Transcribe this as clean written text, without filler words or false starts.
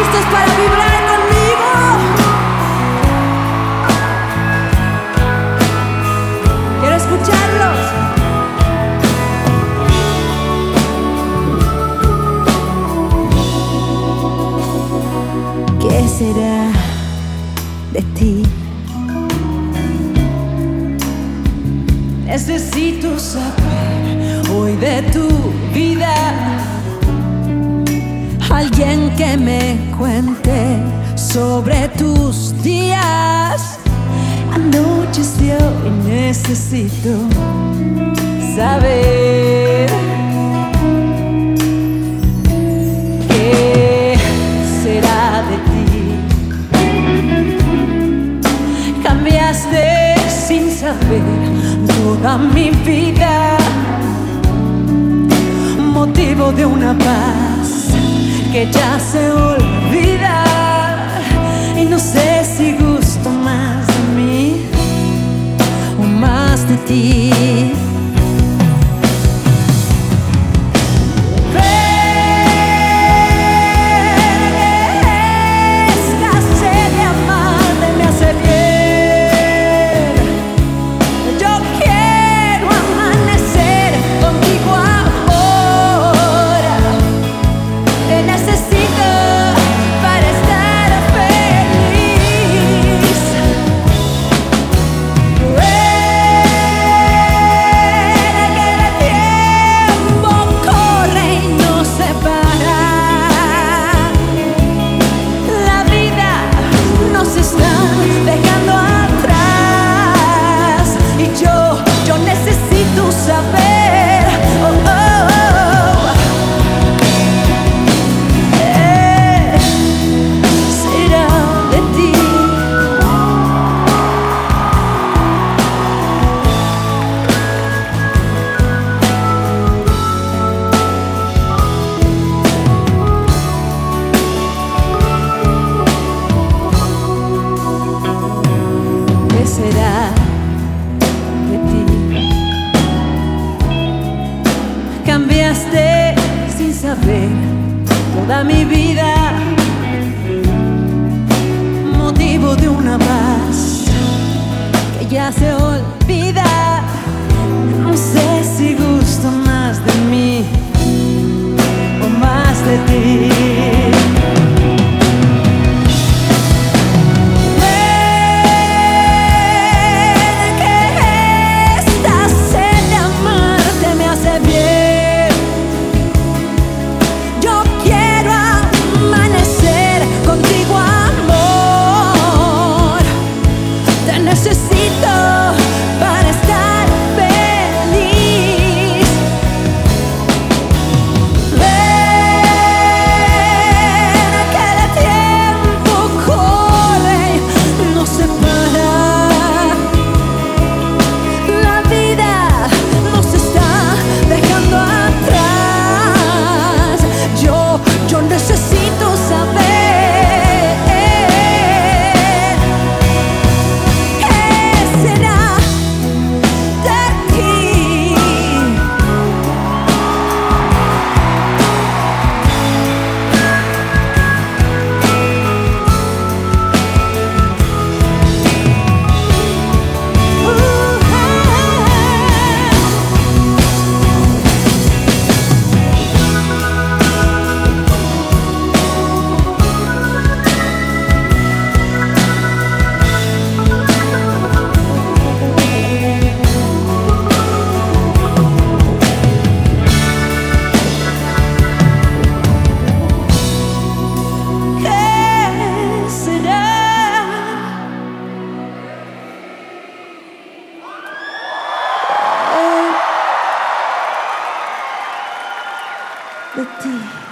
listos para vibrar conmigo? Quiero escucharlos. ¿Qué será de ti? Necesito saber hoy de tu vida. Alguien que me cuente sobre tus días. Anocheció y necesito saber qué será de ti. Cambiaste sin saber toda mi vida, motivo de una paz que ya se olvida. Y no sé si gusto más de mí o más de ti. Será de ti. Cambiaste sin saber toda mi vida, motivo de una paz que ya se olvida. No sé si gusto más de mí o más de ti. De ti.